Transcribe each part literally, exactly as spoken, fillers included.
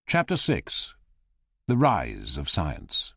Chapter six. The Rise of Science.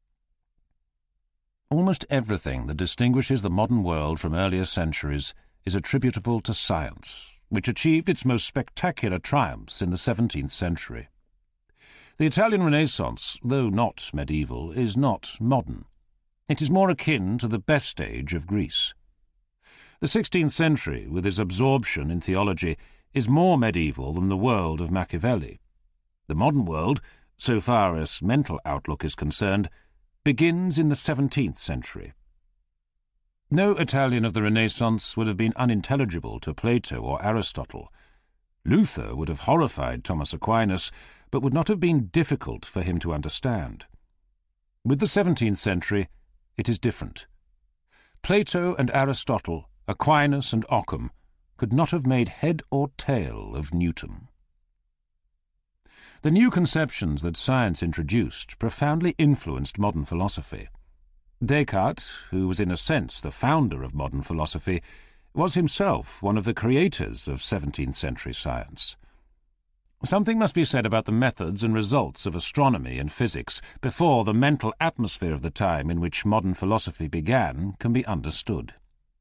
Almost everything that distinguishes the modern world from earlier centuries is attributable to science, which achieved its most spectacular triumphs in the seventeenth century. The Italian Renaissance, though not medieval, is not modern. It is more akin to the best age of Greece. The sixteenth century, with its absorption in theology, is more medieval than the world of Machiavelli. The modern world, so far as mental outlook is concerned, begins in the seventeenth century. No Italian of the Renaissance would have been unintelligible to Plato or Aristotle. Luther would have horrified Thomas Aquinas, but would not have been difficult for him to understand. With the seventeenth century, it is different. Plato and Aristotle, Aquinas and Occam, could not have made head or tail of Newton. The new conceptions that science introduced profoundly influenced modern philosophy. Descartes, who was in a sense the founder of modern philosophy, was himself one of the creators of seventeenth century science. Something must be said about the methods and results of astronomy and physics before the mental atmosphere of the time in which modern philosophy began can be understood.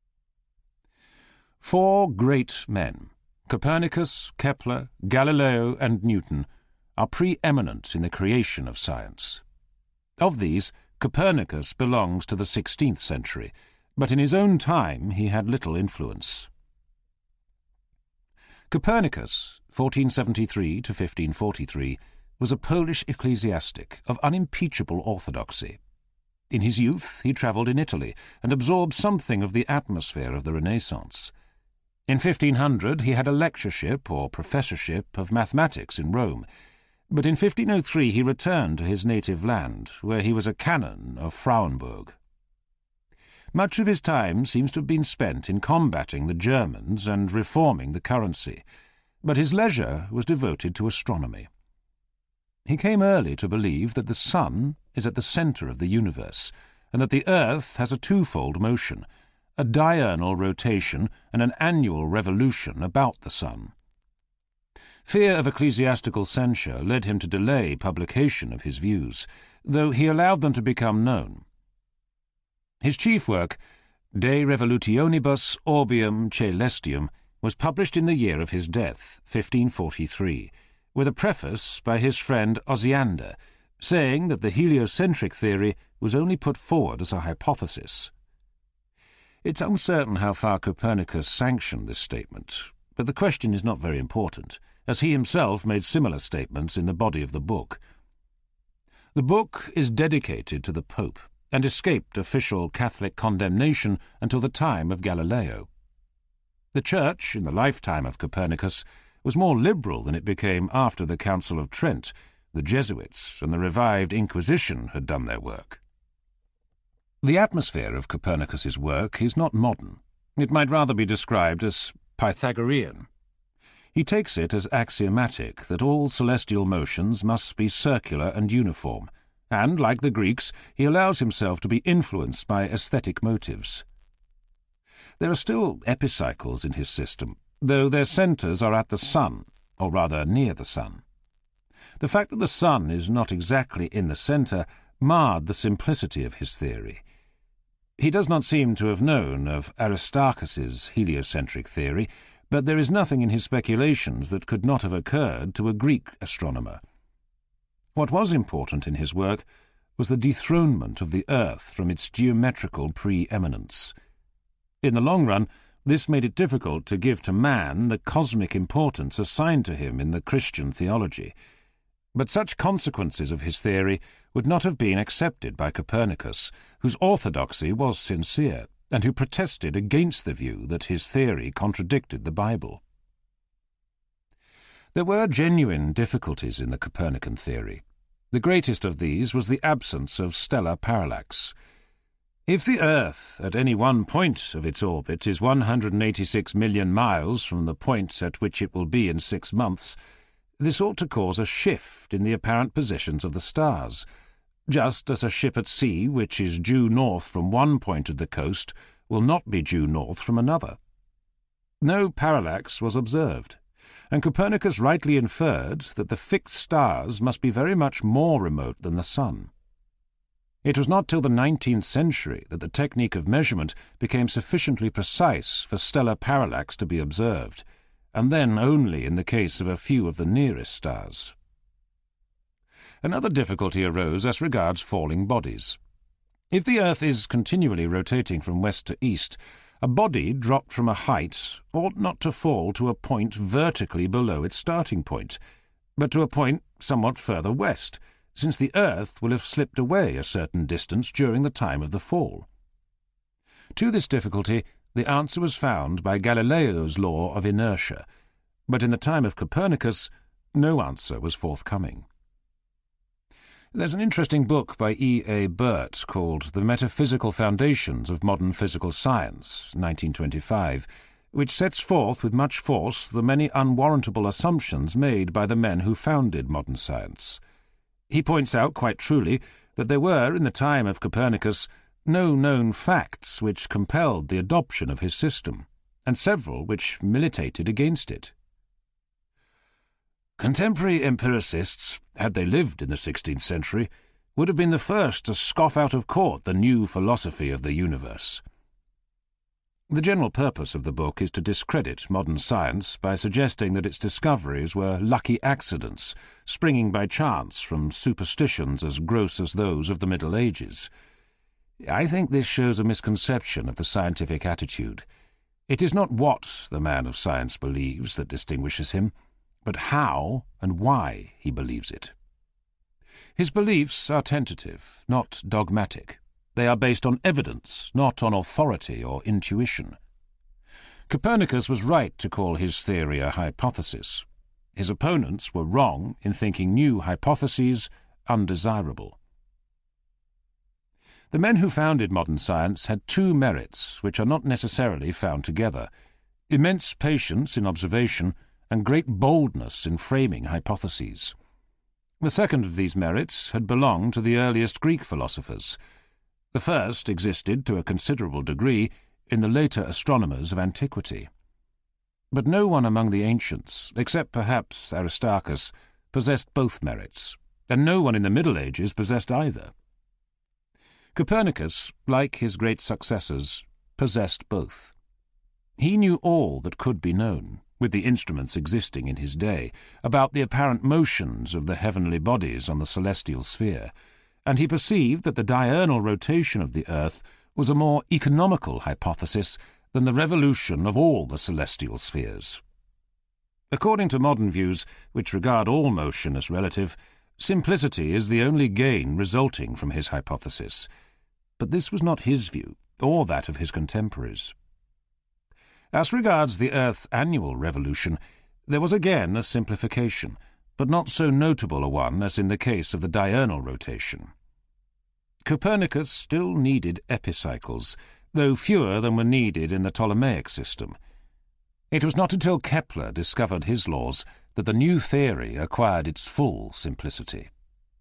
Four great men, Copernicus, Kepler, Galileo, and Newton, are preeminent in the creation of science. Of these, Copernicus belongs to the sixteenth century, but in his own time he had little influence. Copernicus, fourteen seventy-three to fifteen forty-three, was a Polish ecclesiastic of unimpeachable orthodoxy. In his youth he travelled in Italy and absorbed something of the atmosphere of the Renaissance. In fifteen hundred he had a lectureship or professorship of mathematics in Rome, but in fifteen oh three he returned to his native land, where he was a canon of Frauenburg. Much of his time seems to have been spent in combating the Germans and reforming the currency, but his leisure was devoted to astronomy. He came early to believe that the sun is at the centre of the universe, and that the earth has a twofold motion, a diurnal rotation and an annual revolution about the sun. Fear of ecclesiastical censure led him to delay publication of his views, though he allowed them to become known. His chief work, De Revolutionibus Orbium Caelestium, was published in the year of his death, fifteen forty-three, with a preface by his friend Osiander, saying that the heliocentric theory was only put forward as a hypothesis. It's uncertain how far Copernicus sanctioned this statement, but the question is not very important, as he himself made similar statements in the body of the book. The book is dedicated to the Pope, and escaped official Catholic condemnation until the time of Galileo. The Church, in the lifetime of Copernicus, was more liberal than it became after the Council of Trent. The Jesuits and the revived Inquisition had done their work. The atmosphere of Copernicus's work is not modern. It might rather be described as Pythagorean. He takes it as axiomatic that all celestial motions must be circular and uniform, and, like the Greeks, he allows himself to be influenced by aesthetic motives. There are still epicycles in his system, though their centres are at the sun, or rather near the sun. The fact that the sun is not exactly in the centre marred the simplicity of his theory. He does not seem to have known of Aristarchus's heliocentric theory, but there is nothing in his speculations that could not have occurred to a Greek astronomer. What was important in his work was the dethronement of the earth from its geometrical preeminence. In the long run, this made it difficult to give to man the cosmic importance assigned to him in the Christian theology. But such consequences of his theory would not have been accepted by Copernicus, whose orthodoxy was sincere, and who protested against the view that his theory contradicted the Bible. There were genuine difficulties in the Copernican theory. The greatest of these was the absence of stellar parallax. If the Earth, at any one point of its orbit, is one hundred eighty-six million miles from the point at which it will be in six months, this ought to cause a shift in the apparent positions of the stars, just as a ship at sea which is due north from one point of the coast will not be due north from another. No parallax was observed, and Copernicus rightly inferred that the fixed stars must be very much more remote than the sun. It was not till the nineteenth century that the technique of measurement became sufficiently precise for stellar parallax to be observed, and then only in the case of a few of the nearest stars. Another difficulty arose as regards falling bodies. If the Earth is continually rotating from west to east, a body dropped from a height ought not to fall to a point vertically below its starting point, but to a point somewhat further west, since the Earth will have slipped away a certain distance during the time of the fall. To this difficulty the answer was found by Galileo's law of inertia, but in the time of Copernicus no answer was forthcoming. There's an interesting book by E. A. Burt called The Metaphysical Foundations of Modern Physical Science, nineteen twenty-five, which sets forth with much force the many unwarrantable assumptions made by the men who founded modern science. He points out quite truly that there were, in the time of Copernicus, no known facts which compelled the adoption of his system, and several which militated against it. Contemporary empiricists, had they lived in the sixteenth century, would have been the first to scoff out of court the new philosophy of the universe. The general purpose of the book is to discredit modern science by suggesting that its discoveries were lucky accidents, springing by chance from superstitions as gross as those of the Middle Ages. I think this shows a misconception of the scientific attitude. It is not what the man of science believes that distinguishes him, but how and why he believes it. His beliefs are tentative, not dogmatic. They are based on evidence, not on authority or intuition. Copernicus was right to call his theory a hypothesis. His opponents were wrong in thinking new hypotheses undesirable. The men who founded modern science had two merits which are not necessarily found together: immense patience in observation and great boldness in framing hypotheses. The second of these merits had belonged to the earliest Greek philosophers. The first existed to a considerable degree in the later astronomers of antiquity. But no one among the ancients, except perhaps Aristarchus, possessed both merits, and no one in the Middle Ages possessed either. Copernicus, like his great successors, possessed both. He knew all that could be known, with the instruments existing in his day, about the apparent motions of the heavenly bodies on the celestial sphere, and he perceived that the diurnal rotation of the earth was a more economical hypothesis than the revolution of all the celestial spheres. According to modern views, which regard all motion as relative, simplicity is the only gain resulting from his hypothesis. But this was not his view, or that of his contemporaries. As regards the Earth's annual revolution, there was again a simplification, but not so notable a one as in the case of the diurnal rotation. Copernicus still needed epicycles, though fewer than were needed in the Ptolemaic system. It was not until Kepler discovered his laws that the new theory acquired its full simplicity.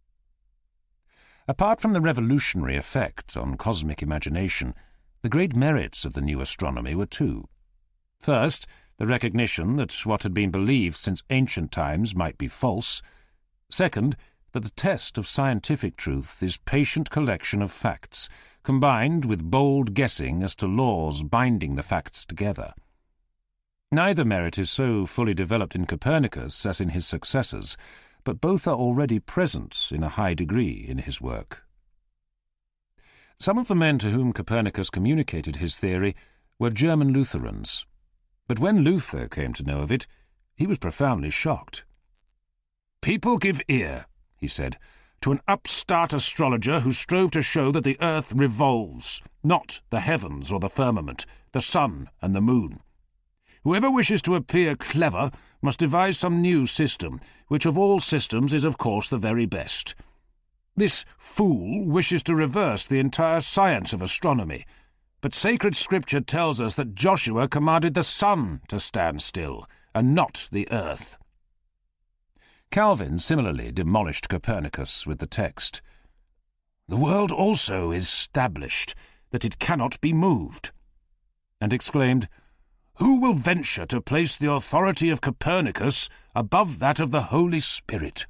Apart from the revolutionary effect on cosmic imagination, the great merits of the new astronomy were two. First, the recognition that what had been believed since ancient times might be false. Second, that the test of scientific truth is patient collection of facts, combined with bold guessing as to laws binding the facts together. Neither merit is so fully developed in Copernicus as in his successors, but both are already present in a high degree in his work. Some of the men to whom Copernicus communicated his theory were German Lutherans, but when Luther came to know of it, he was profoundly shocked. "People give ear," he said, "to an upstart astrologer who strove to show that the earth revolves, not the heavens or the firmament, the sun and the moon. Whoever wishes to appear clever must devise some new system, which of all systems is of course the very best. This fool wishes to reverse the entire science of astronomy, but sacred scripture tells us that Joshua commanded the sun to stand still, and not the earth." Calvin similarly demolished Copernicus with the text, "The world also is stablished, that it cannot be moved," and exclaimed, Who will venture to place the authority of Copernicus above that of the Holy Spirit?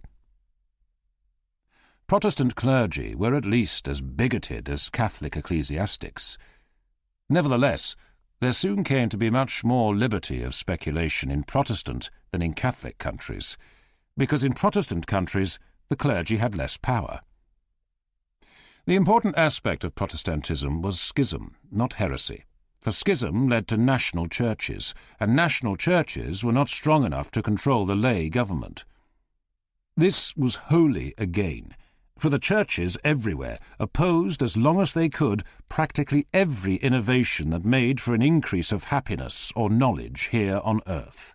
Protestant clergy were at least as bigoted as Catholic ecclesiastics. Nevertheless, there soon came to be much more liberty of speculation in Protestant than in Catholic countries, because in Protestant countries the clergy had less power. The important aspect of Protestantism was schism, not heresy, for schism led to national churches, and national churches were not strong enough to control the lay government. This was holy again, for the churches everywhere opposed as long as they could practically every innovation that made for an increase of happiness or knowledge here on earth.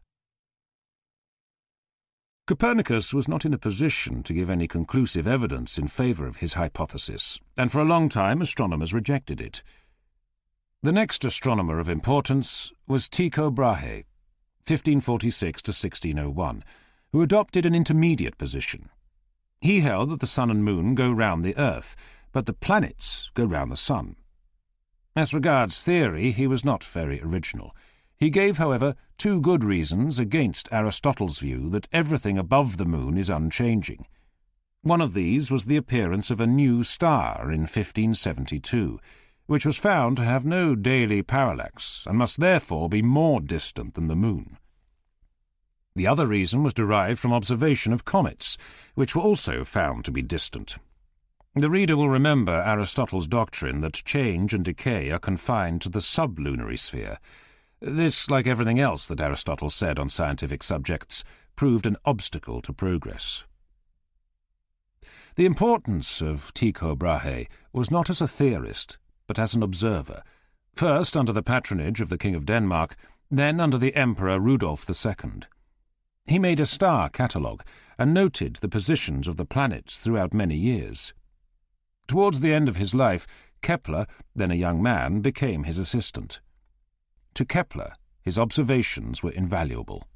Copernicus was not in a position to give any conclusive evidence in favour of his hypothesis, and for a long time astronomers rejected it. The next astronomer of importance was Tycho Brahe, fifteen forty-six to sixteen oh one, who adopted an intermediate position. He held that the sun and moon go round the earth, but the planets go round the sun. As regards theory, he was not very original. He gave, however, two good reasons against Aristotle's view that everything above the moon is unchanging. One of these was the appearance of a new star in fifteen seventy-two, which was found to have no daily parallax and must therefore be more distant than the moon. The other reason was derived from observation of comets, which were also found to be distant. The reader will remember Aristotle's doctrine that change and decay are confined to the sublunary sphere. This, like everything else that Aristotle said on scientific subjects, proved an obstacle to progress. The importance of Tycho Brahe was not as a theorist, but as an observer, first under the patronage of the King of Denmark, then under the Emperor Rudolf the Second. He made a star catalogue and noted the positions of the planets throughout many years. Towards the end of his life, Kepler, then a young man, became his assistant. To Kepler, his observations were invaluable.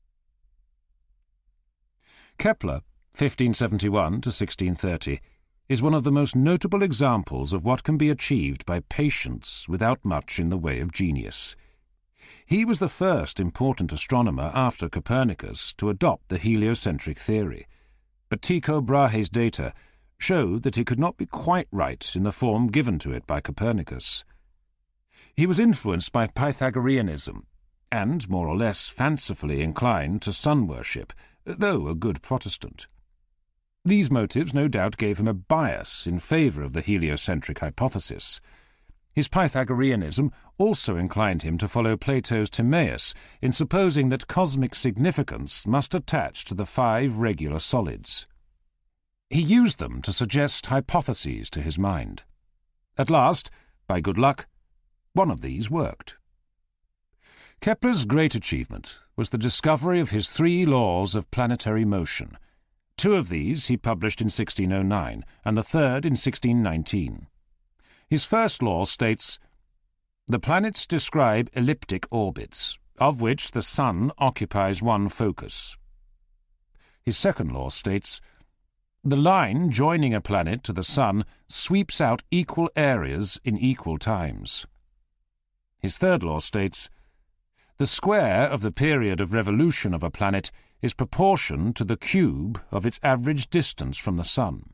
Kepler, fifteen seventy-one to sixteen thirty, is one of the most notable examples of what can be achieved by patience without much in the way of genius. He was the first important astronomer after Copernicus to adopt the heliocentric theory, but Tycho Brahe's data showed that he could not be quite right in the form given to it by Copernicus. He was influenced by Pythagoreanism, and more or less fancifully inclined to sun worship, though a good Protestant. These motives no doubt gave him a bias in favour of the heliocentric hypothesis. His Pythagoreanism also inclined him to follow Plato's Timaeus in supposing that cosmic significance must attach to the five regular solids. He used them to suggest hypotheses to his mind. At last, by good luck, one of these worked. Kepler's great achievement was the discovery of his three laws of planetary motion. Two of these he published in sixteen oh nine, and the third in sixteen nineteen. His first law states, "The planets describe elliptic orbits, of which the sun occupies one focus." His second law states, "The line joining a planet to the sun sweeps out equal areas in equal times." His third law states, "The square of the period of revolution of a planet is proportion to the cube of its average distance from the sun."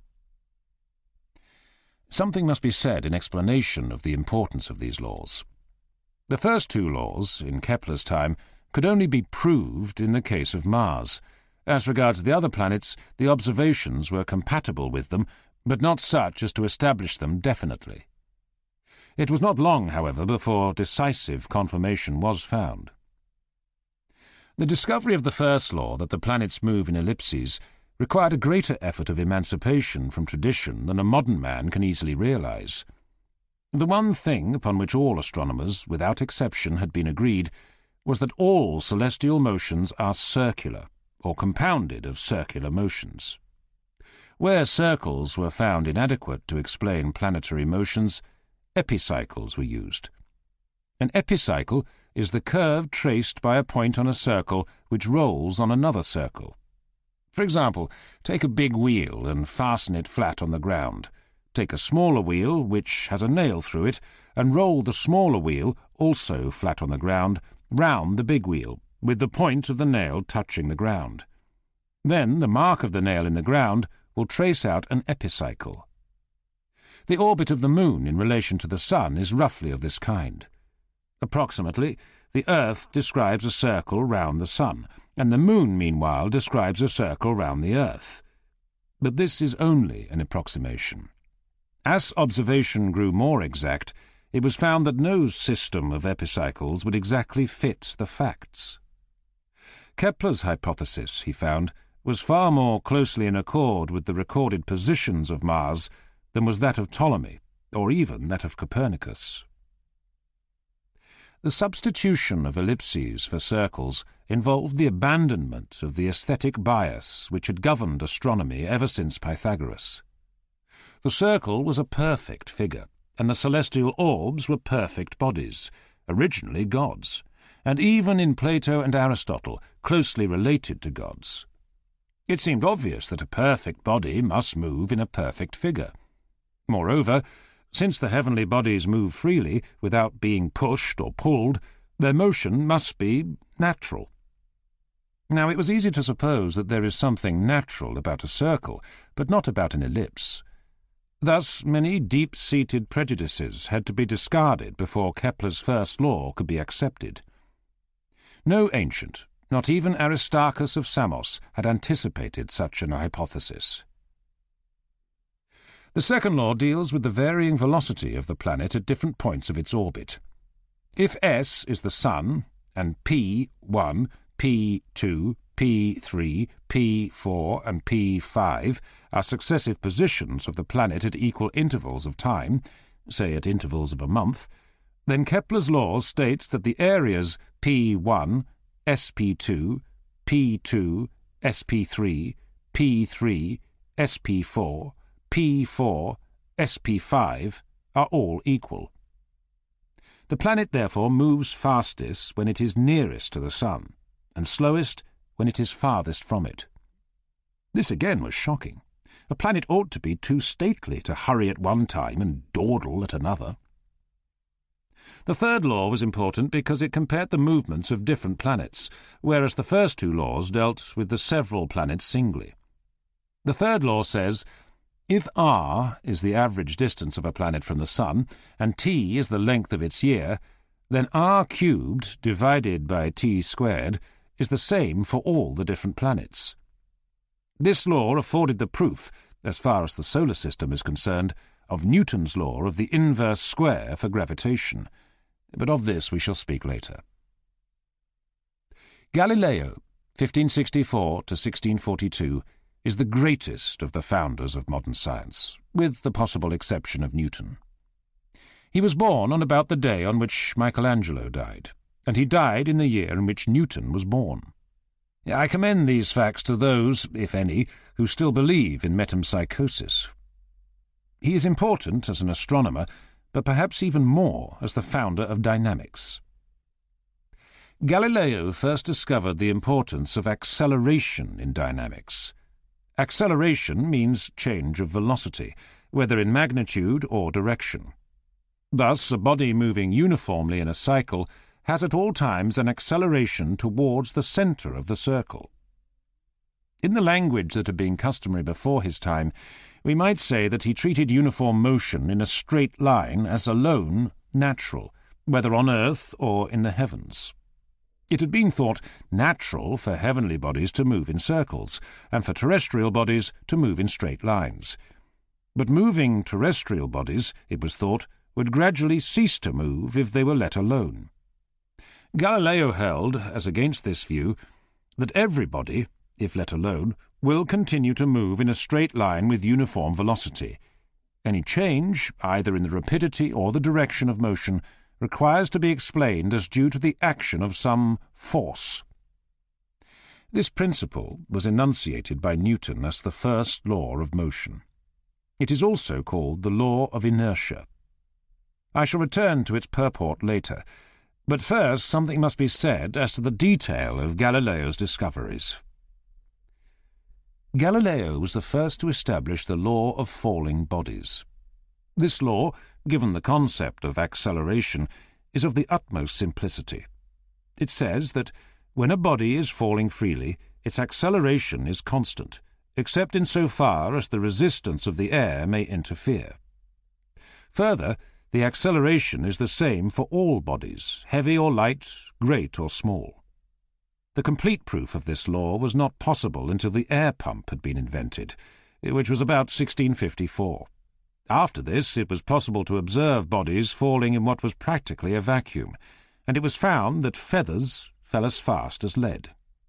Something must be said in explanation of the importance of these laws. The first two laws, in Kepler's time, could only be proved in the case of Mars. As regards the other planets, the observations were compatible with them, but not such as to establish them definitely. It was not long, however, before decisive confirmation was found. The discovery of the first law, that the planets move in ellipses, required a greater effort of emancipation from tradition than a modern man can easily realize. The one thing upon which all astronomers, without exception, had been agreed was that all celestial motions are circular, or compounded of circular motions. Where circles were found inadequate to explain planetary motions, epicycles were used. An epicycle is the curve traced by a point on a circle which rolls on another circle. For example, take a big wheel and fasten it flat on the ground. Take a smaller wheel, which has a nail through it, and roll the smaller wheel, also flat on the ground, round the big wheel, with the point of the nail touching the ground. Then the mark of the nail in the ground will trace out an epicycle. The orbit of the Moon in relation to the Sun is roughly of this kind. Approximately, the Earth describes a circle round the Sun, and the Moon, meanwhile, describes a circle round the Earth. But this is only an approximation. As observation grew more exact, it was found that no system of epicycles would exactly fit the facts. Kepler's hypothesis, he found, was far more closely in accord with the recorded positions of Mars than was that of Ptolemy, or even that of Copernicus. The substitution of ellipses for circles involved the abandonment of the aesthetic bias which had governed astronomy ever since Pythagoras. The circle was a perfect figure, and the celestial orbs were perfect bodies, originally gods, and even in Plato and Aristotle closely related to gods. It seemed obvious that a perfect body must move in a perfect figure. Moreover, since the heavenly bodies move freely, without being pushed or pulled, their motion must be natural. Now, it was easy to suppose that there is something natural about a circle, but not about an ellipse. Thus, many deep-seated prejudices had to be discarded before Kepler's first law could be accepted. No ancient, not even Aristarchus of Samos, had anticipated such an hypothesis. The second law deals with the varying velocity of the planet at different points of its orbit. If S is the Sun, and P one, P two, P three, P four, and P five are successive positions of the planet at equal intervals of time, say at intervals of a month, then Kepler's law states that the areas P one, S P two, P two, S P three, P three, S P four, P four, S P five are all equal. The planet therefore moves fastest when it is nearest to the Sun, and slowest when it is farthest from it. This again was shocking. A planet ought to be too stately to hurry at one time and dawdle at another. The third law was important because it compared the movements of different planets, whereas the first two laws dealt with the several planets singly. The third law says, if r is the average distance of a planet from the Sun, and t is the length of its year, then r cubed divided by t squared is the same for all the different planets. This law afforded the proof, as far as the solar system is concerned, of Newton's law of the inverse square for gravitation, but of this we shall speak later. Galileo, fifteen sixty-four to sixteen forty-two, is the greatest of the founders of modern science, with the possible exception of Newton. He was born on about the day on which Michelangelo died, and he died in the year in which Newton was born. I commend these facts to those, if any, who still believe in metempsychosis. He is important as an astronomer, but perhaps even more as the founder of dynamics. Galileo first discovered the importance of acceleration in dynamics. Acceleration means change of velocity, whether in magnitude or direction. Thus, a body moving uniformly in a cycle has at all times an acceleration towards the centre of the circle. In the language that had been customary before his time, we might say that he treated uniform motion in a straight line as alone natural, whether on earth or in the heavens. It had been thought natural for heavenly bodies to move in circles, and for terrestrial bodies to move in straight lines. But moving terrestrial bodies, it was thought, would gradually cease to move if they were let alone. Galileo held, as against this view, that every body, if let alone, will continue to move in a straight line with uniform velocity. Any change, either in the rapidity or the direction of motion, requires to be explained as due to the action of some force. This principle was enunciated by Newton as the first law of motion. It is also called the law of inertia. I shall return to its purport later, but first something must be said as to the detail of Galileo's discoveries. Galileo was the first to establish the law of falling bodies. This law, given the concept of acceleration, is of the utmost simplicity. It says that when a body is falling freely, its acceleration is constant, except in so far as the resistance of the air may interfere. Further, the acceleration is the same for all bodies, heavy or light, great or small. The complete proof of this law was not possible until the air pump had been invented, which was about sixteen fifty-four. After this, it was possible to observe bodies falling in what was practically a vacuum, and it was found that feathers fell as fast as lead.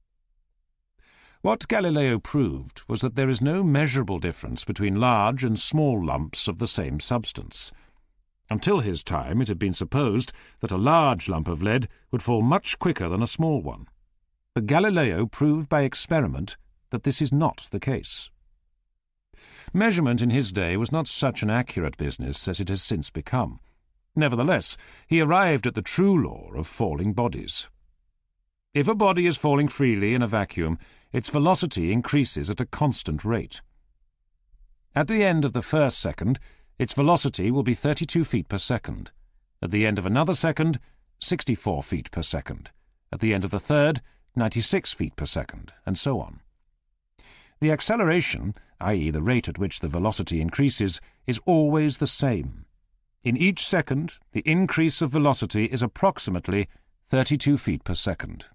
What Galileo proved was that there is no measurable difference between large and small lumps of the same substance. Until his time, it had been supposed that a large lump of lead would fall much quicker than a small one. But Galileo proved by experiment that this is not the case. Measurement in his day was not such an accurate business as it has since become. Nevertheless, he arrived at the true law of falling bodies. If a body is falling freely in a vacuum, its velocity increases at a constant rate. At the end of the first second, its velocity will be thirty-two feet per second. At the end of another second, sixty-four feet per second. At the end of the third, ninety-six feet per second, and so on. The acceleration, that is the rate at which the velocity increases, is always the same. In each second, the increase of velocity is approximately thirty-two feet per second.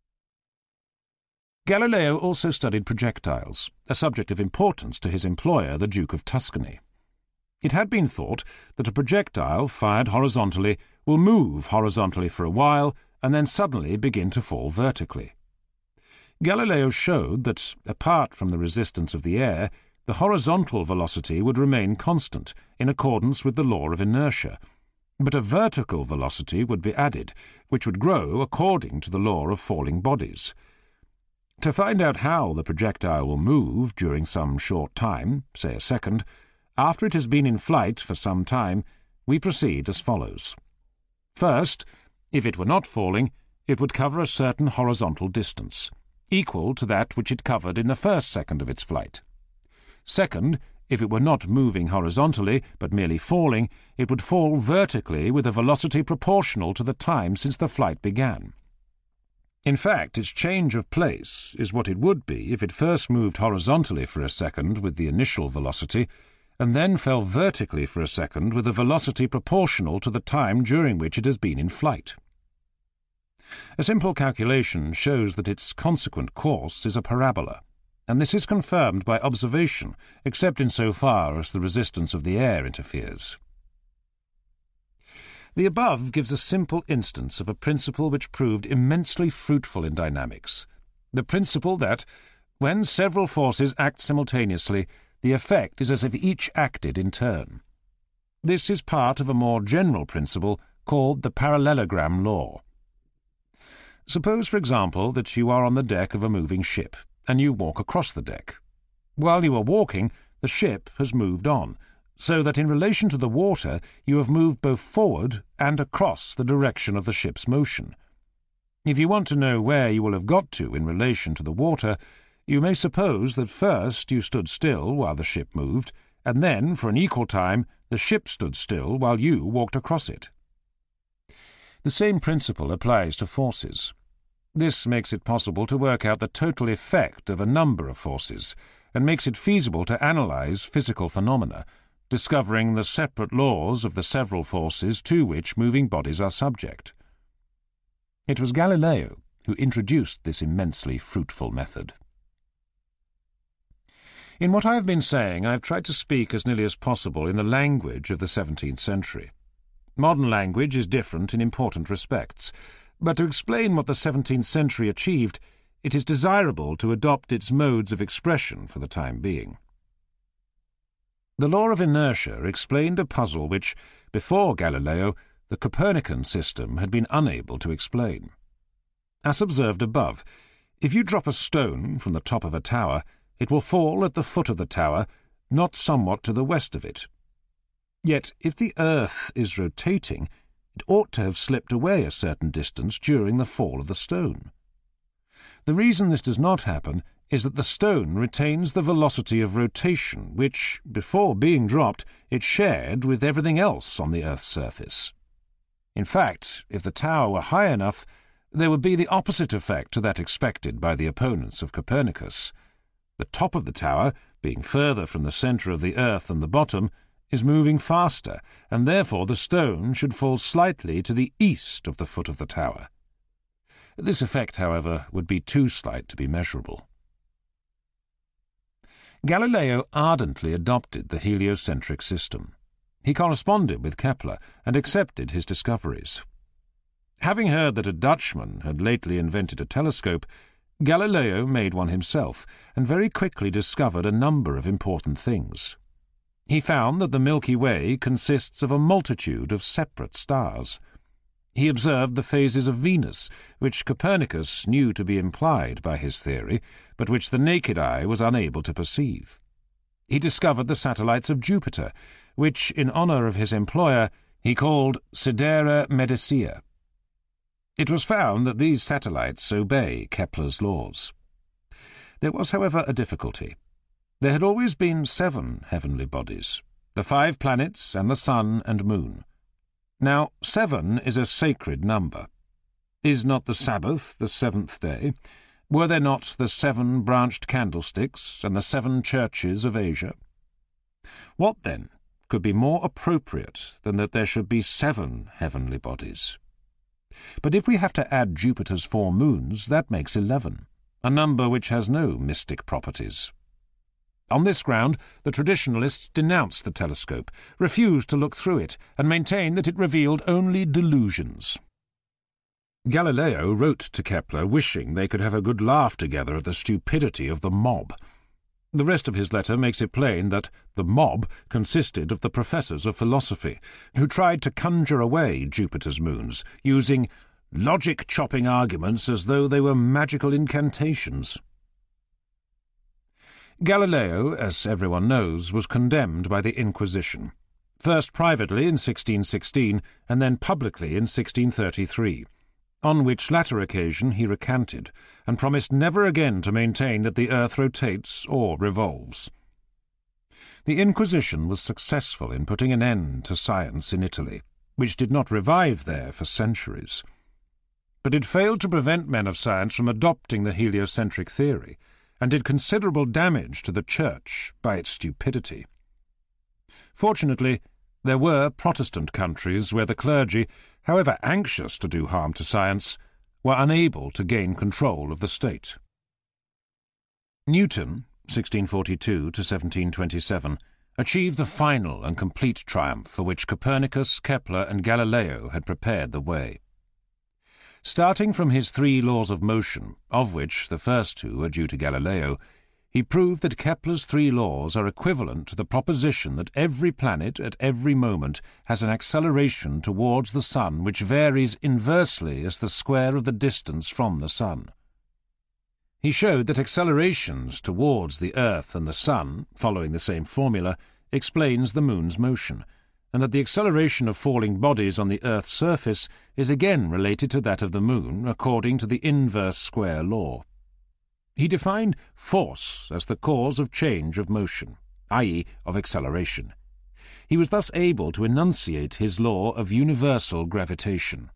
Galileo also studied projectiles, a subject of importance to his employer, the Duke of Tuscany. It had been thought that a projectile fired horizontally will move horizontally for a while and then suddenly begin to fall vertically. Galileo showed that, apart from the resistance of the air, the horizontal velocity would remain constant in accordance with the law of inertia, but a vertical velocity would be added, which would grow according to the law of falling bodies. To find out how the projectile will move during some short time, say a second, after it has been in flight for some time, we proceed as follows. First, if it were not falling, it would cover a certain horizontal distance, equal to that which it covered in the first second of its flight. Second, if it were not moving horizontally, but merely falling, it would fall vertically with a velocity proportional to the time since the flight began. In fact, its change of place is what it would be if it first moved horizontally for a second with the initial velocity, and then fell vertically for a second with a velocity proportional to the time during which it has been in flight. A simple calculation shows that its consequent course is a parabola, and this is confirmed by observation, except in so far as the resistance of the air interferes. The above gives a simple instance of a principle which proved immensely fruitful in dynamics, the principle that, when several forces act simultaneously, the effect is as if each acted in turn. This is part of a more general principle called the parallelogram law. Suppose, for example, that you are on the deck of a moving ship, and you walk across the deck. While you are walking, the ship has moved on, so that in relation to the water you have moved both forward and across the direction of the ship's motion. If you want to know where you will have got to in relation to the water, you may suppose that first you stood still while the ship moved, and then, for an equal time, the ship stood still while you walked across it. The same principle applies to forces. This makes it possible to work out the total effect of a number of forces, and makes it feasible to analyze physical phenomena, discovering the separate laws of the several forces to which moving bodies are subject. It was Galileo who introduced this immensely fruitful method. In what I have been saying, I have tried to speak as nearly as possible in the language of the seventeenth century. Modern language is different in important respects, but to explain what the seventeenth century achieved, it is desirable to adopt its modes of expression for the time being. The law of inertia explained a puzzle which, before Galileo, the Copernican system had been unable to explain. As observed above, if you drop a stone from the top of a tower, it will fall at the foot of the tower, not somewhat to the west of it. Yet, if the earth is rotating, it ought to have slipped away a certain distance during the fall of the stone. The reason this does not happen is that the stone retains the velocity of rotation which, before being dropped, it shared with everything else on the earth's surface. In fact, if the tower were high enough, there would be the opposite effect to that expected by the opponents of Copernicus. The top of the tower, being further from the centre of the earth than the bottom, is moving faster, and therefore the stone should fall slightly to the east of the foot of the tower. This effect, however, would be too slight to be measurable. Galileo ardently adopted the heliocentric system. He corresponded with Kepler and accepted his discoveries. Having heard that a Dutchman had lately invented a telescope, Galileo made one himself, and very quickly discovered a number of important things. He found that the Milky Way consists of a multitude of separate stars. He observed the phases of Venus, which Copernicus knew to be implied by his theory, but which the naked eye was unable to perceive. He discovered the satellites of Jupiter, which, in honour of his employer, he called Sidera Medicea. It was found that these satellites obey Kepler's laws. There was, however, a difficulty. There had always been seven heavenly bodies, the five planets and the sun and moon. Now, seven is a sacred number. Is not the Sabbath the seventh day? Were there not the seven branched candlesticks and the seven churches of Asia? What, then, could be more appropriate than that there should be seven heavenly bodies? But if we have to add Jupiter's four moons, that makes eleven, a number which has no mystic properties. On this ground, the traditionalists denounced the telescope, refused to look through it, and maintained that it revealed only delusions. Galileo wrote to Kepler wishing they could have a good laugh together at the stupidity of the mob. The rest of his letter makes it plain that the mob consisted of the professors of philosophy, who tried to conjure away Jupiter's moons, using logic-chopping arguments as though they were magical incantations. Galileo, as everyone knows, was condemned by the Inquisition, first privately in sixteen sixteen and then publicly in sixteen thirty-three, on which latter occasion he recanted and promised never again to maintain that the earth rotates or revolves. The Inquisition was successful in putting an end to science in Italy, which did not revive there for centuries. But it failed to prevent men of science from adopting the heliocentric theory, and did considerable damage to the Church by its stupidity. Fortunately, there were Protestant countries where the clergy, however anxious to do harm to science, were unable to gain control of the state. Newton, sixteen forty-two to seventeen twenty-seven, achieved the final and complete triumph for which Copernicus, Kepler, and Galileo had prepared the way. Starting from his three laws of motion, of which the first two are due to Galileo, he proved that Kepler's three laws are equivalent to the proposition that every planet at every moment has an acceleration towards the sun which varies inversely as the square of the distance from the sun. He showed that accelerations towards the earth and the sun, following the same formula, explains the moon's motion, and that the acceleration of falling bodies on the earth's surface is again related to that of the moon according to the inverse square law. He defined force as the cause of change of motion, that is, of acceleration. He was thus able to enunciate his law of universal gravitation.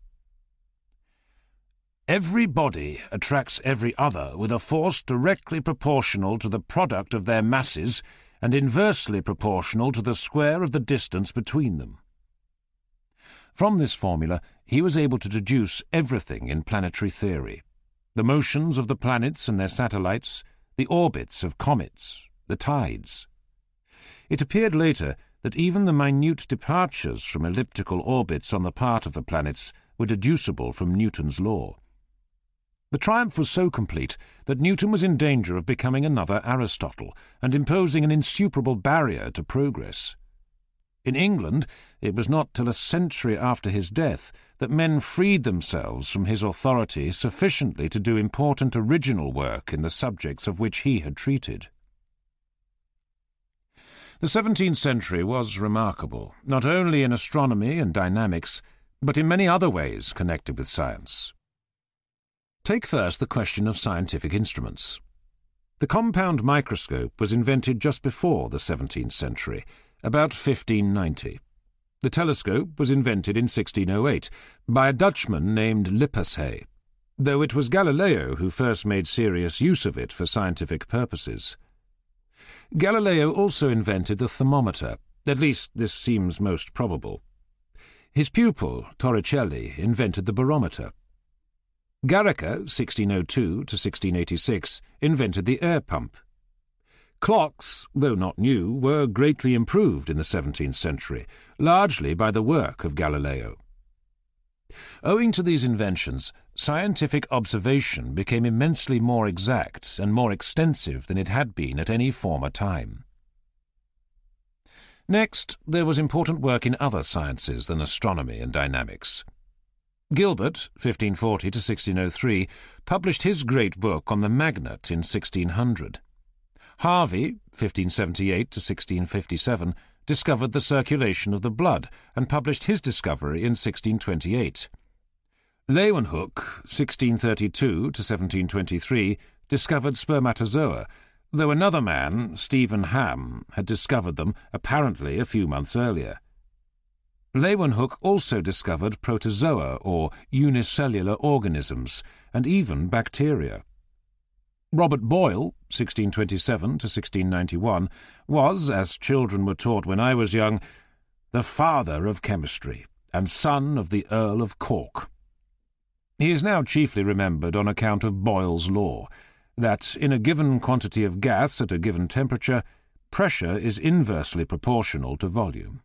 Every body attracts every other with a force directly proportional to the product of their masses and inversely proportional to the square of the distance between them. From this formula, he was able to deduce everything in planetary theory: the motions of the planets and their satellites, the orbits of comets, the tides. It appeared later that even the minute departures from elliptical orbits on the part of the planets were deducible from Newton's law. The triumph was so complete that Newton was in danger of becoming another Aristotle and imposing an insuperable barrier to progress. In England, it was not till a century after his death that men freed themselves from his authority sufficiently to do important original work in the subjects of which he had treated. The seventeenth century was remarkable, not only in astronomy and dynamics, but in many other ways connected with science. Take first the question of scientific instruments. The compound microscope was invented just before the seventeenth century, about fifteen ninety. The telescope was invented in sixteen oh eight by a Dutchman named Lippershey. though it was Galileo who first made serious use of it for scientific purposes. Galileo also invented the thermometer, at least this seems most probable. His pupil, Torricelli, invented the barometer. Garæca, sixteen oh two to sixteen eighty-six, invented the air pump. Clocks, though not new, were greatly improved in the seventeenth century, largely by the work of Galileo. Owing to these inventions, scientific observation became immensely more exact and more extensive than it had been at any former time. Next, there was important work in other sciences than astronomy and dynamics. Gilbert, fifteen forty to sixteen oh three, published his great book on the magnet in sixteen hundred. Harvey, fifteen seventy-eight to sixteen fifty-seven, discovered the circulation of the blood and published his discovery in sixteen twenty-eight. Leeuwenhoek, sixteen thirty-two to seventeen twenty-three, discovered spermatozoa, though another man, Stephen Ham, had discovered them apparently a few months earlier. Leeuwenhoek also discovered protozoa, or unicellular organisms, and even bacteria. Robert Boyle, sixteen twenty-seven to sixteen ninety-one, was, as children were taught when I was young, the father of chemistry and son of the Earl of Cork. He is now chiefly remembered on account of Boyle's law, that in a given quantity of gas at a given temperature, pressure is inversely proportional to volume.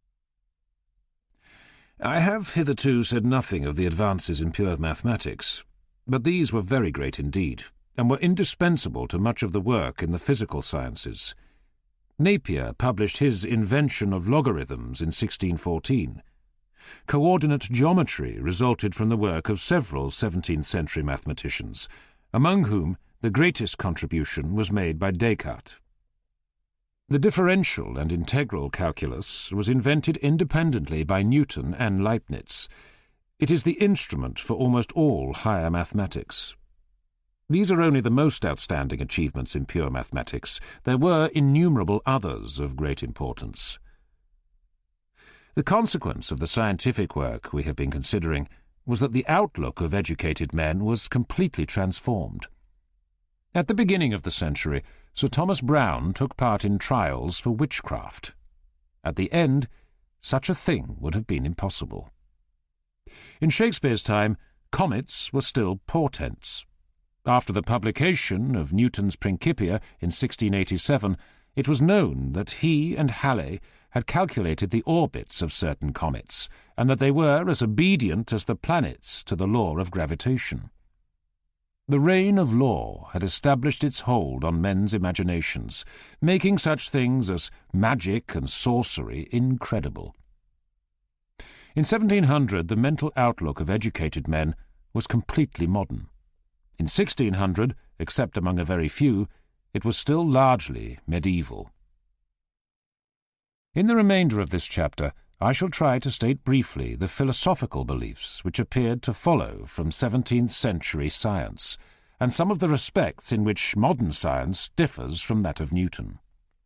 I have hitherto said nothing of the advances in pure mathematics, but these were very great indeed, and were indispensable to much of the work in the physical sciences. Napier published his Invention of Logarithms in sixteen fourteen. Coordinate geometry resulted from the work of several seventeenth-century mathematicians, among whom the greatest contribution was made by Descartes. The differential and integral calculus was invented independently by Newton and Leibniz. It is the instrument for almost all higher mathematics. These are only the most outstanding achievements in pure mathematics. There were innumerable others of great importance. The consequence of the scientific work we have been considering was that the outlook of educated men was completely transformed. At the beginning of the century, Sir Thomas Browne took part in trials for witchcraft. At the end, such a thing would have been impossible. In Shakespeare's time, comets were still portents. After the publication of Newton's Principia in sixteen eighty-seven, it was known that he and Halley had calculated the orbits of certain comets, and that they were as obedient as the planets to the law of gravitation. The reign of law had established its hold on men's imaginations, making such things as magic and sorcery incredible. In seventeen hundred, the mental outlook of educated men was completely modern. In sixteen hundred, except among a very few, it was still largely medieval. In the remainder of this chapter, I shall try to state briefly the philosophical beliefs which appeared to follow from seventeenth-century science, and some of the respects in which modern science differs from that of Newton.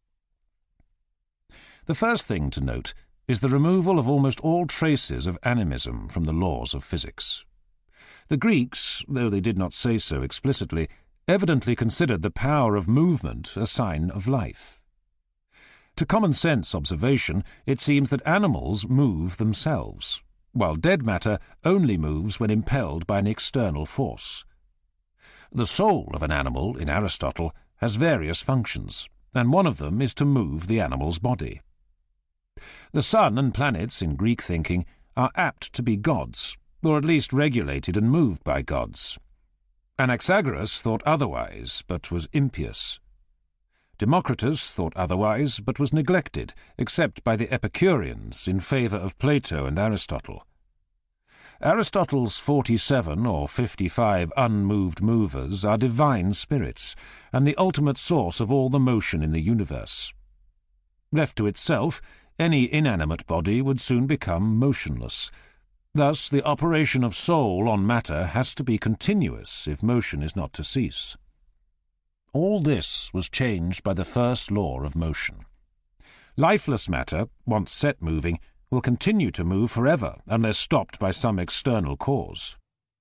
The first thing to note is the removal of almost all traces of animism from the laws of physics. The Greeks, though they did not say so explicitly, evidently considered the power of movement a sign of life. To common-sense observation, it seems that animals move themselves, while dead matter only moves when impelled by an external force. The soul of an animal, in Aristotle, has various functions, and one of them is to move the animal's body. The sun and planets, in Greek thinking, are apt to be gods, or at least regulated and moved by gods. Anaxagoras thought otherwise, but was impious. Democritus thought otherwise, but was neglected, except by the Epicureans, in favour of Plato and Aristotle. Aristotle's forty-seven or fifty-five unmoved movers are divine spirits, and the ultimate source of all the motion in the universe. Left to itself, any inanimate body would soon become motionless. Thus, the operation of soul on matter has to be continuous if motion is not to cease. All this was changed by the first law of motion. Lifeless matter, once set moving, will continue to move forever unless stopped by some external cause.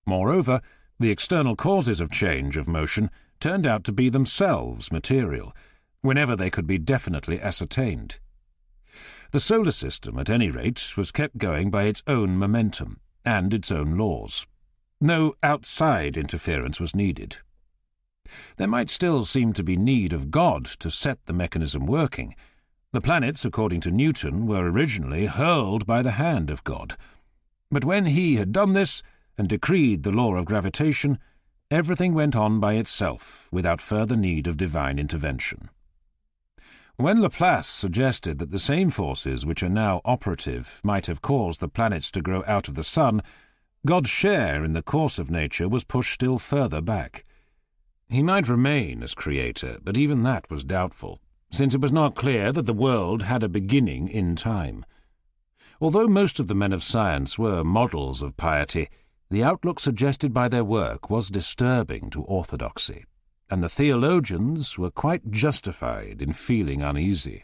Moreover, the external causes of change of motion turned out to be themselves material, whenever they could be definitely ascertained. The solar system, at any rate, was kept going by its own momentum and its own laws. No outside interference was needed. There might still seem to be need of God to set the mechanism working. The planets, according to Newton, were originally hurled by the hand of God. But when he had done this, and decreed the law of gravitation, everything went on by itself, without further need of divine intervention. When Laplace suggested that the same forces which are now operative might have caused the planets to grow out of the sun, God's share in the course of nature was pushed still further back. He might remain as creator, but even that was doubtful, since it was not clear that the world had a beginning in time. Although most of the men of science were models of piety, the outlook suggested by their work was disturbing to orthodoxy, and the theologians were quite justified in feeling uneasy.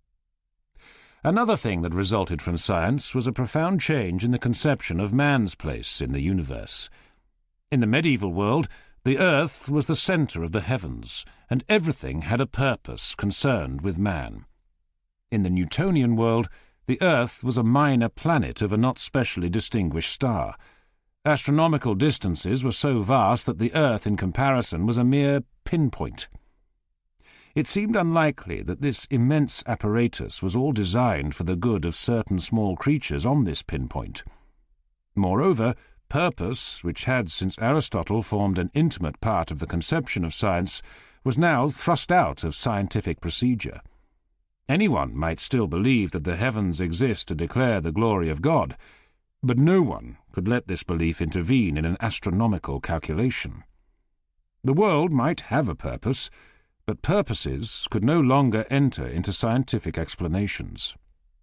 Another thing that resulted from science was a profound change in the conception of man's place in the universe. In the medieval world, the earth was the centre of the heavens, and everything had a purpose concerned with man. In the Newtonian world, the earth was a minor planet of a not specially distinguished star. Astronomical distances were so vast that the earth, in comparison, was a mere pinpoint. It seemed unlikely that this immense apparatus was all designed for the good of certain small creatures on this pinpoint. Moreover, purpose, which had since Aristotle formed an intimate part of the conception of science, was now thrust out of scientific procedure. Anyone might still believe that the heavens exist to declare the glory of God, but no one could let this belief intervene in an astronomical calculation. The world might have a purpose, but purposes could no longer enter into scientific explanations.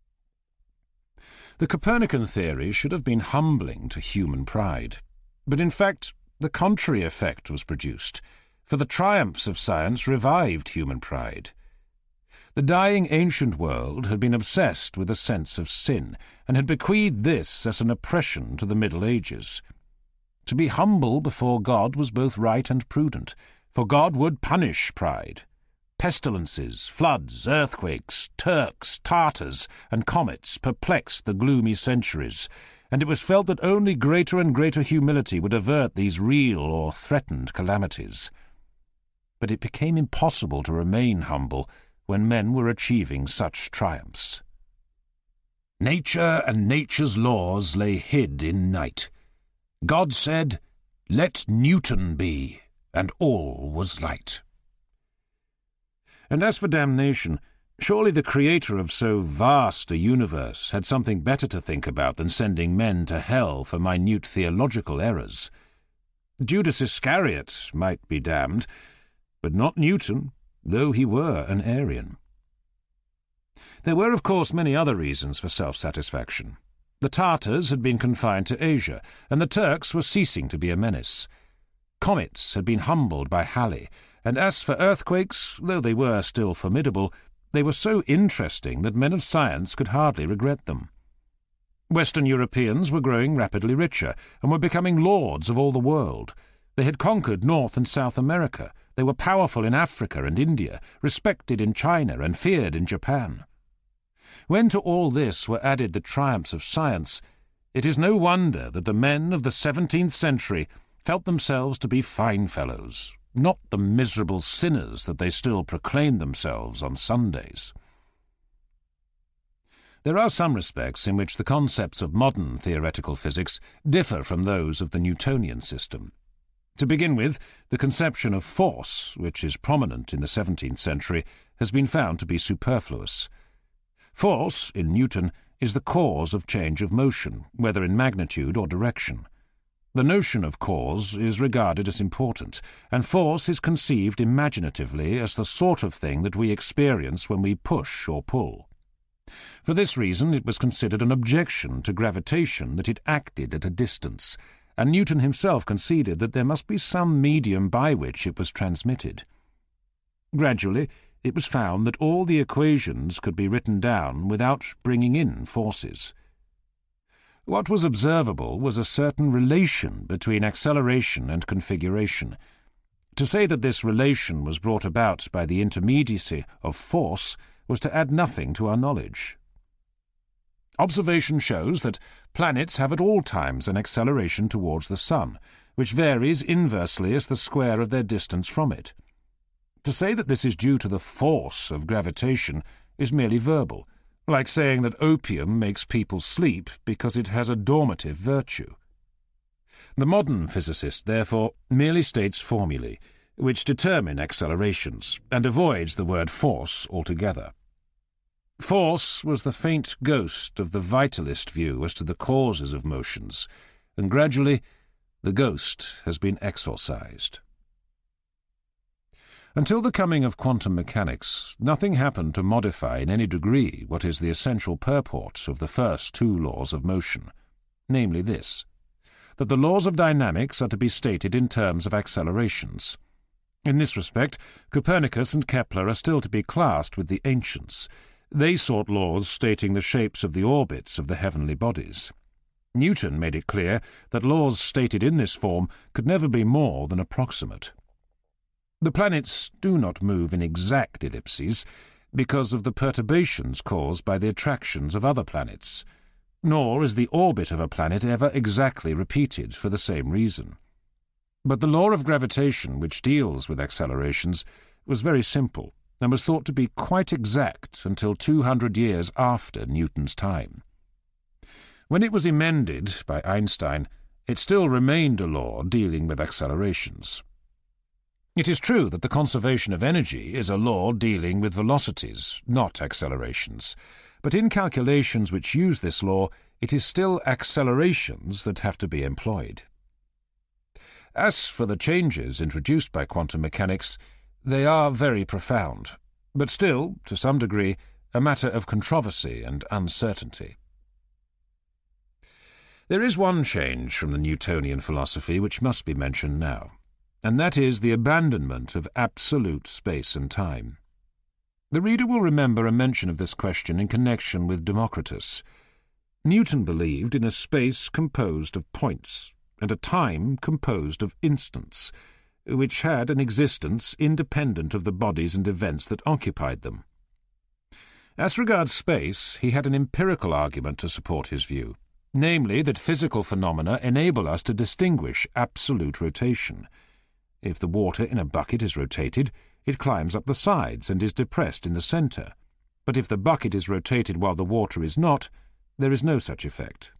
The Copernican theory should have been humbling to human pride, but in fact the contrary effect was produced, for the triumphs of science revived human pride. The dying ancient world had been obsessed with a sense of sin, and had bequeathed this as an oppression to the Middle Ages. To be humble before God was both right and prudent, for God would punish pride. Pestilences, floods, earthquakes, Turks, Tartars, and comets perplexed the gloomy centuries, and it was felt that only greater and greater humility would avert these real or threatened calamities. But it became impossible to remain humble when men were achieving such triumphs. Nature and nature's laws lay hid in night. God said, "Let Newton be," and all was light. And as for damnation, surely the creator of so vast a universe had something better to think about than sending men to hell for minute theological errors. Judas Iscariot might be damned, but not Newton, though he were an Arian. There were, of course, many other reasons for self-satisfaction. The Tartars had been confined to Asia, and the Turks were ceasing to be a menace. Comets had been humbled by Halley, and as for earthquakes, though they were still formidable, they were so interesting that men of science could hardly regret them. Western Europeans were growing rapidly richer, and were becoming lords of all the world. They had conquered North and South America. They were powerful in Africa and India, respected in China and feared in Japan. When to all this were added the triumphs of science, it is no wonder that the men of the seventeenth century felt themselves to be fine fellows, not the miserable sinners that they still proclaimed themselves on Sundays. There are some respects in which the concepts of modern theoretical physics differ from those of the Newtonian system. To begin with, the conception of force, which is prominent in the seventeenth century, has been found to be superfluous. Force, in Newton, is the cause of change of motion, whether in magnitude or direction. The notion of cause is regarded as important, and force is conceived imaginatively as the sort of thing that we experience when we push or pull. For this reason it was considered an objection to gravitation that it acted at a distance, and Newton himself conceded that there must be some medium by which it was transmitted. Gradually, it was found that all the equations could be written down without bringing in forces. What was observable was a certain relation between acceleration and configuration. To say that this relation was brought about by the intermediacy of force was to add nothing to our knowledge. Observation shows that planets have at all times an acceleration towards the Sun, which varies inversely as the square of their distance from it. To say that this is due to the force of gravitation is merely verbal, like saying that opium makes people sleep because it has a dormitive virtue. The modern physicist, therefore, merely states formulae, which determine accelerations, and avoids the word force altogether. Force was the faint ghost of the vitalist view as to the causes of motions, and gradually the ghost has been exorcised. Until the coming of quantum mechanics, nothing happened to modify in any degree what is the essential purport of the first two laws of motion, namely this, that the laws of dynamics are to be stated in terms of accelerations. In this respect, Copernicus and Kepler are still to be classed with the ancients. They sought laws stating the shapes of the orbits of the heavenly bodies. Newton made it clear that laws stated in this form could never be more than approximate. The planets do not move in exact ellipses because of the perturbations caused by the attractions of other planets, nor is the orbit of a planet ever exactly repeated for the same reason. But the law of gravitation, which deals with accelerations, was very simple, and was thought to be quite exact until two hundred years after Newton's time. When it was amended by Einstein, it still remained a law dealing with accelerations. It is true that the conservation of energy is a law dealing with velocities, not accelerations, but in calculations which use this law, it is still accelerations that have to be employed. As for the changes introduced by quantum mechanics, they are very profound, but still, to some degree, a matter of controversy and uncertainty. There is one change from the Newtonian philosophy which must be mentioned now, and that is the abandonment of absolute space and time. The reader will remember a mention of this question in connection with Democritus. Newton believed in a space composed of points, and a time composed of instants, which had an existence independent of the bodies and events that occupied them. As regards space, he had an empirical argument to support his view, namely that physical phenomena enable us to distinguish absolute rotation. If the water in a bucket is rotated, it climbs up the sides and is depressed in the centre, but if the bucket is rotated while the water is not, there is no such effect.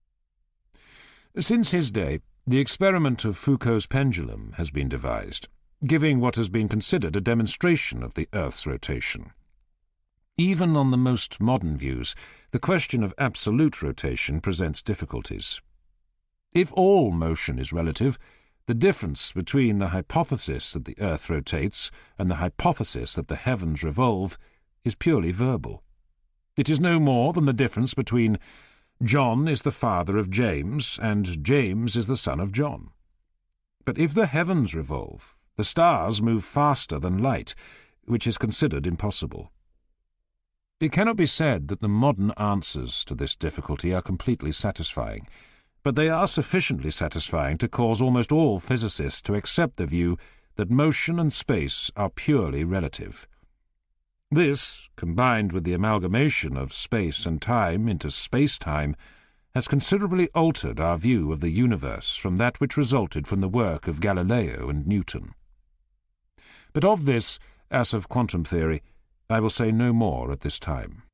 Since his day, the experiment of Foucault's pendulum has been devised, giving what has been considered a demonstration of the Earth's rotation. Even on the most modern views, the question of absolute rotation presents difficulties. If all motion is relative, the difference between the hypothesis that the Earth rotates and the hypothesis that the heavens revolve is purely verbal. It is no more than the difference between John is the father of James and James is the son of John. But if the heavens revolve, the stars move faster than light, which is considered impossible. It cannot be said that the modern answers to this difficulty are completely satisfying, but they are sufficiently satisfying to cause almost all physicists to accept the view that motion and space are purely relative. This, combined with the amalgamation of space and time into space-time, has considerably altered our view of the universe from that which resulted from the work of Galileo and Newton. But of this, as of quantum theory, I will say no more at this time.